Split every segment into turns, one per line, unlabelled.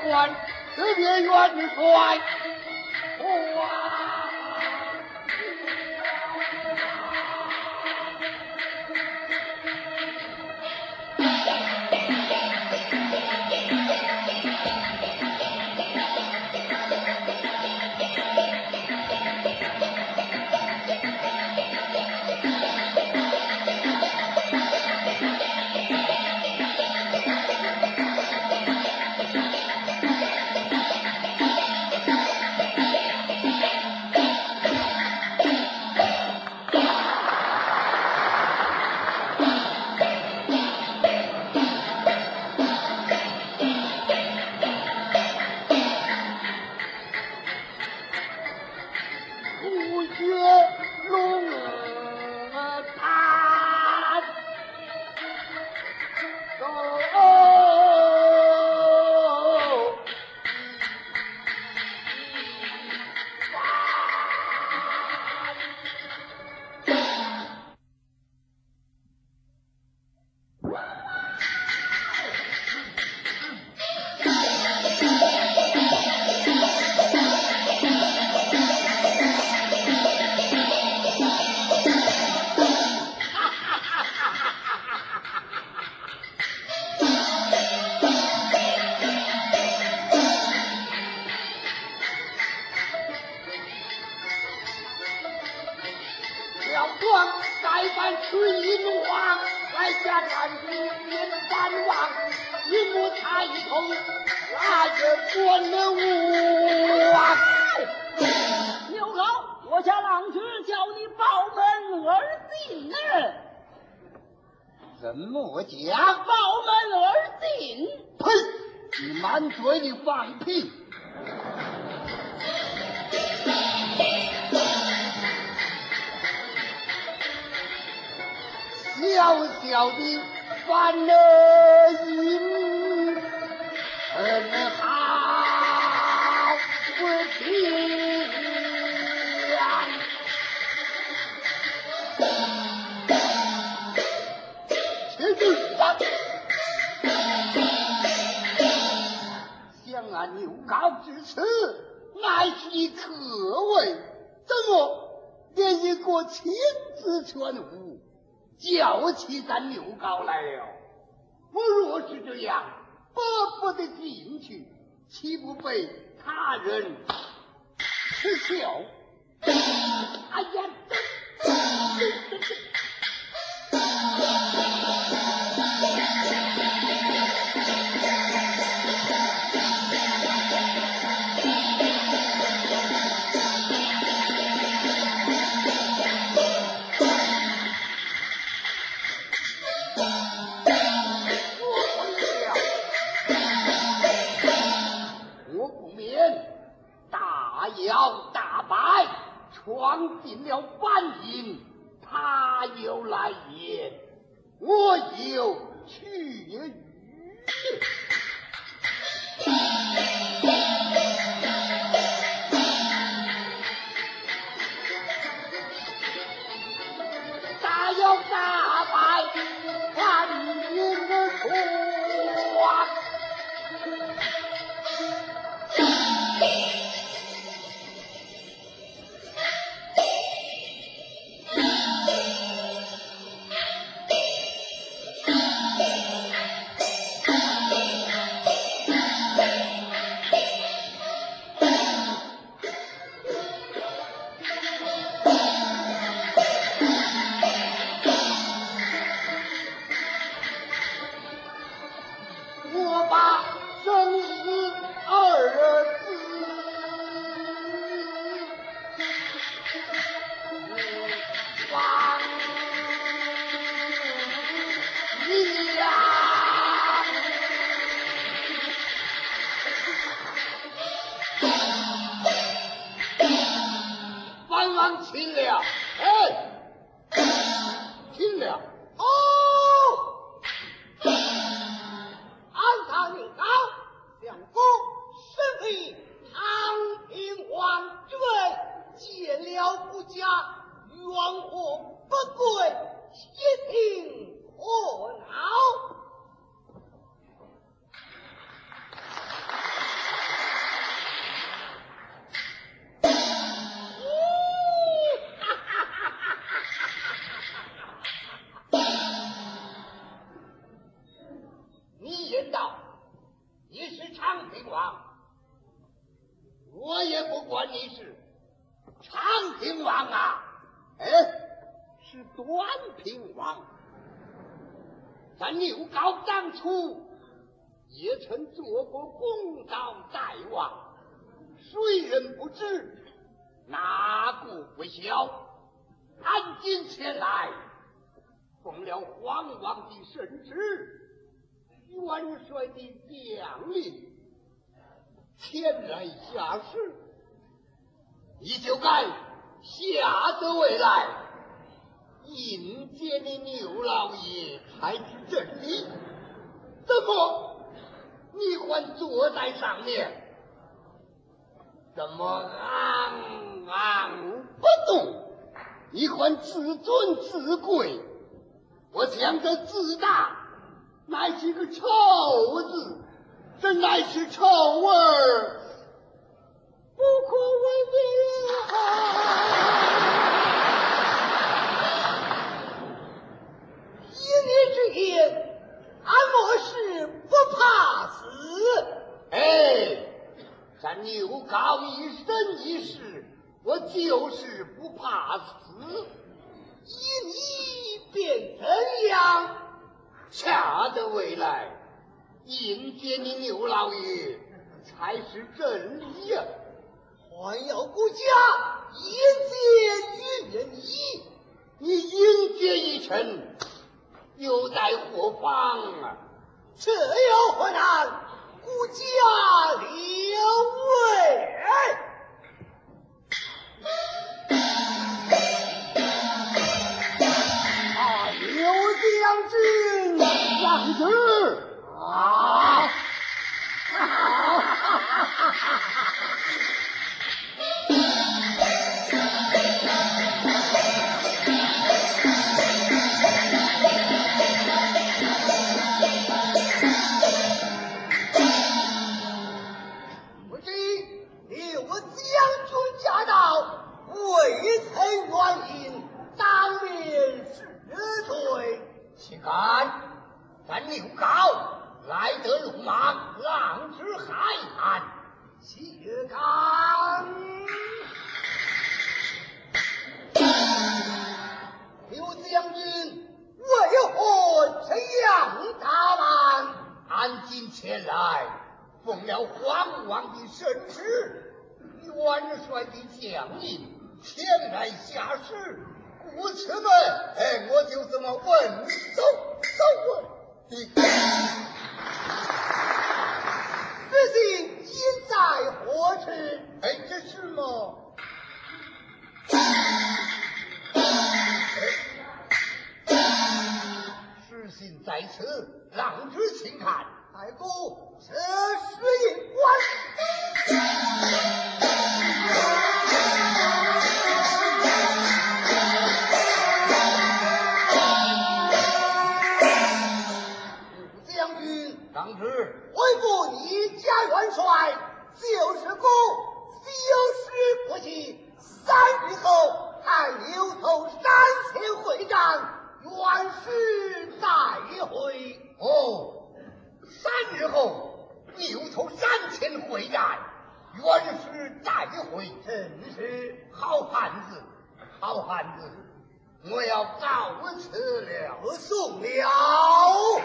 官，这边元帅，哇！
怎么讲？
报门而进。
呸！你满嘴的放屁！小小的范儿音，很好不听呀。想按牛皋之词，乃是你可畏，怎么连一个亲子全无，叫起咱牛皋来了？我若是这样，不得进去，岂不被他人耻笑？哎呀！要大败，闯进了半营，他又来言，我有去语。大有大败，半营的闯。听了，哎，听了，哦，安堂牛皋，相公身披唐平王之位，见了不佳，冤祸不归，心情可恼。 是段平王。咱刘高当初也曾做过公道大王，谁人不知，哪个不晓？赶紧前来，奉了皇王的圣旨，元帅的将令，前来下旨，你就该下得未来，迎接你牛老爷才是真理。怎么你还坐在上面，怎么昂昂不动？你还自尊自贵？我想这自大乃是个臭字，这乃是臭味儿，不可为别
依你之言，俺莫是不怕死。
咱牛高一生一世，我就是不怕死。
依你便怎样？
恰得未来，迎接你牛老爷才是真理呀！
还要顾家迎接于你，
你迎接一程，又待何方啊？
这有何难？顾家留位。
刘将军上旨啊！
不知刘将军驾到，未曾原因，当面是罪。
岂敢！咱刘高来得鲁莽，浪之海岸，
岂敢！刘将军为何这样打扮？
俺今前来，奉了皇王的圣旨，元帅的将令，前来下旨。故此呢，我就这么问，走问。
此信应在何处？
这是吗？诗信在此，让之请看。
太公，这是一官。刘将军，
当知
回复你家元帅，就是公，就是不行。3日后，还留头山前会战，元师再会。
3日后，牛头山前会战，元师再会。
真是
好汉子，好汉子，我要告辞了。
不送了。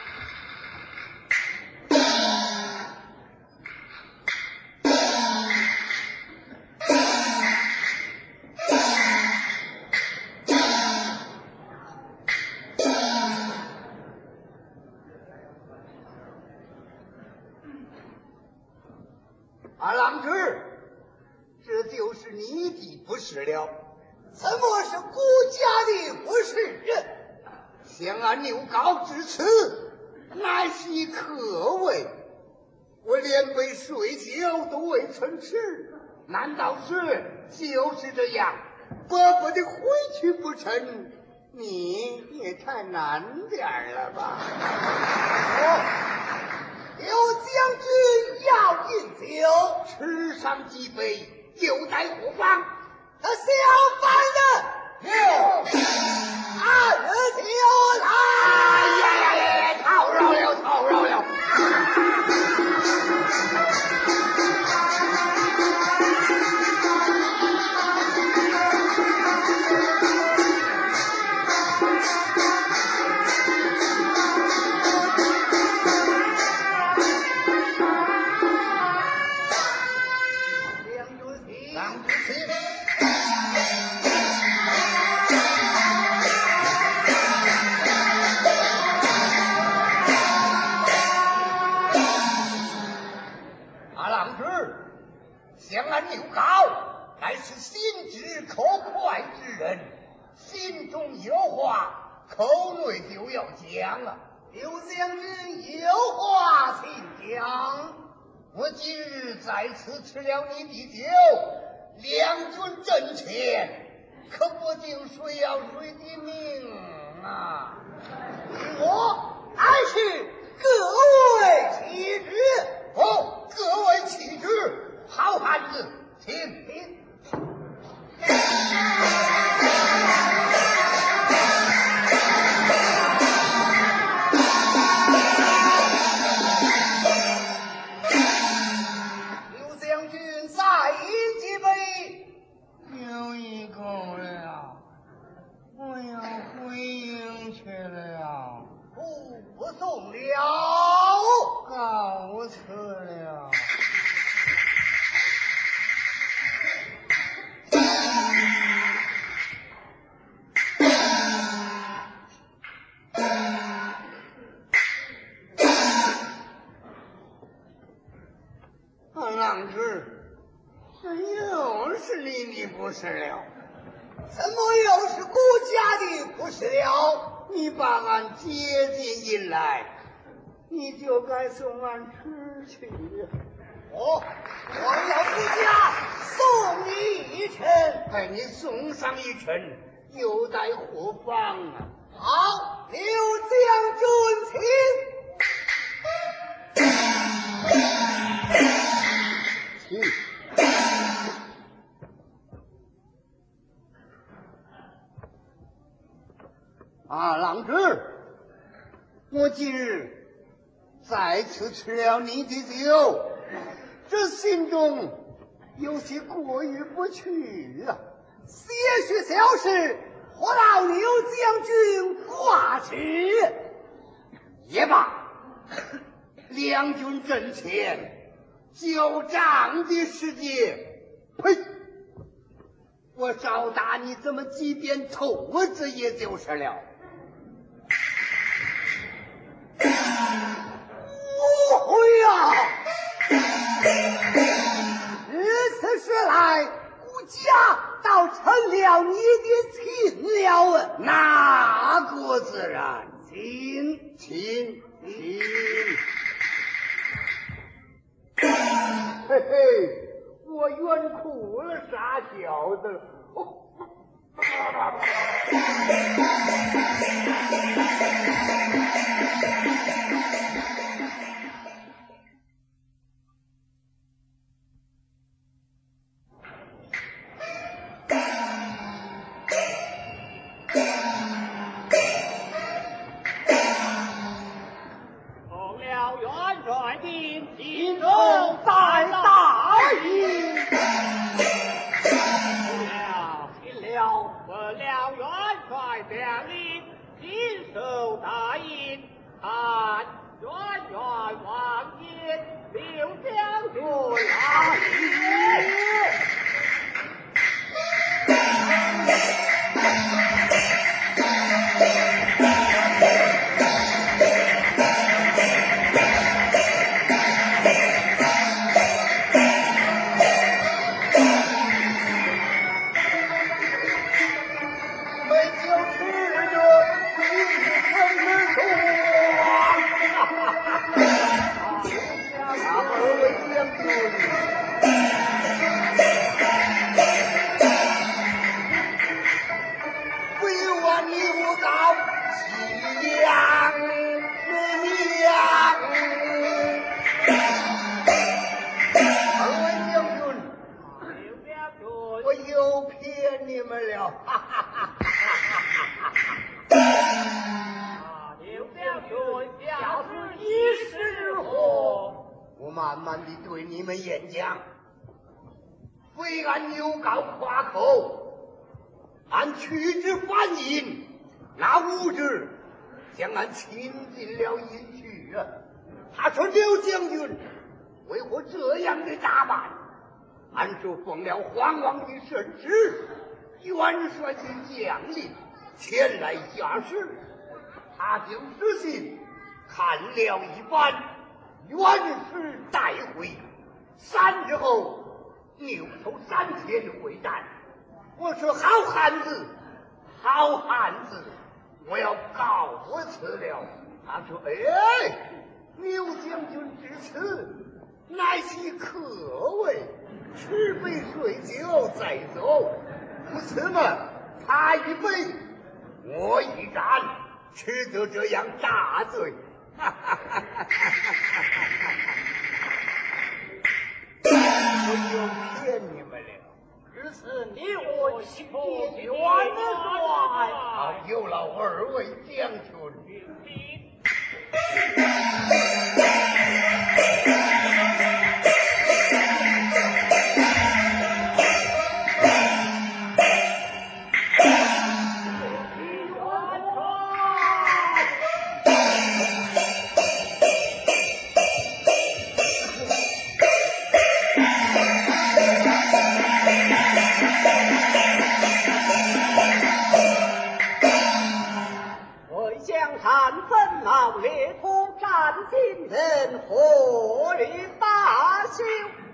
郎知，这就是你的不是了。
怎么是顾家的不是？
向俺牛高至此，乃是一可畏。我连杯水酒都未曾吃，难道是就是这样白白的回去不成？你也太难点了吧！
刘将军要饮酒，
吃上几杯，又待何方？
他小贩的2酒来。
套绕了。 口内就要讲啊。
刘将军有话请讲。
我今日在此吃了你的酒，两军阵前，可不定谁要谁的命啊！
我乃是各位旗帜。
哦，各位旗帜，好汉子，请。
刘将军再饮几杯。
有一够了，我要回营去了。
不送了。
告辞了。郎侄，这又是你的不是了？
怎么又是孤家的不是了？
你把俺姐姐引来，你就该送俺吃去。
我要孤家送你一程。
哎，你送上一程，又待何妨啊？
好，刘将军请。
郎侄，我今日再次吃了你的酒，这心中有些过意不去啊。
些许小事，何劳刘将军挂齿？
也罢，两军阵前交战的时节，呸！我少打你这么几鞭头子也就是了。
误会呀！如此说来，孤家倒成了你的亲了。
那个自然，
亲。
嘿嘿，我冤哭了，傻小子。
奉了元帅的心中在大义，听了闻了元帅将令，谨守大印，看远远望见刘将军来也。
慢慢地对你们演讲，非按牛皋夸口，按取之反印，那无知将俺擒进了营去啊！他说刘将军为何这样的打扮？俺就奉了皇王的圣旨，元帅的将令前来下旨，他就执行，看了一番。元师带回3日后牛头山前会战。我说好汉子，好汉子， 我要告辞了。他说：“哎，牛将军之词，乃系客位，吃杯水酒再走。如此嘛，他一杯，我一盏，吃得这样大醉。”哈哈哈哈哈！我就骗你们了。
只是你我心结冤帅。
好，有劳二位将军。
烈土战金人，火力大修。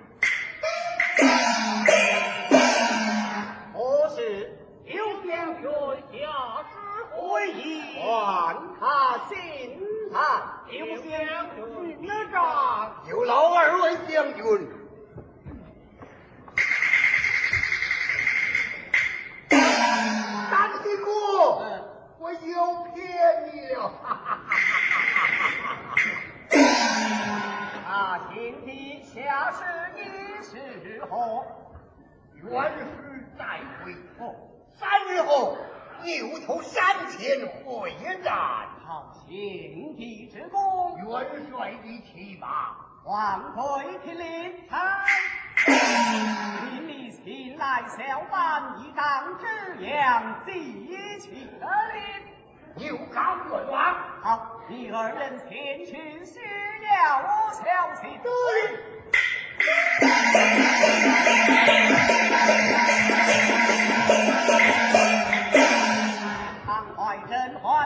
何时有将军下旨会议，还他心谈。有将军哪吒，
有劳二位将军。单地国，我又骗你了。
今天下世已是何？
元时再回头，3日后牛头山前会战。
好，请帝之功，
元帅的骑马，
万岁听令参。你请来小班一仗之阳，记起而令。
牛刚愿望。
好，你二人前去需要我消息。
对。
常怀人怀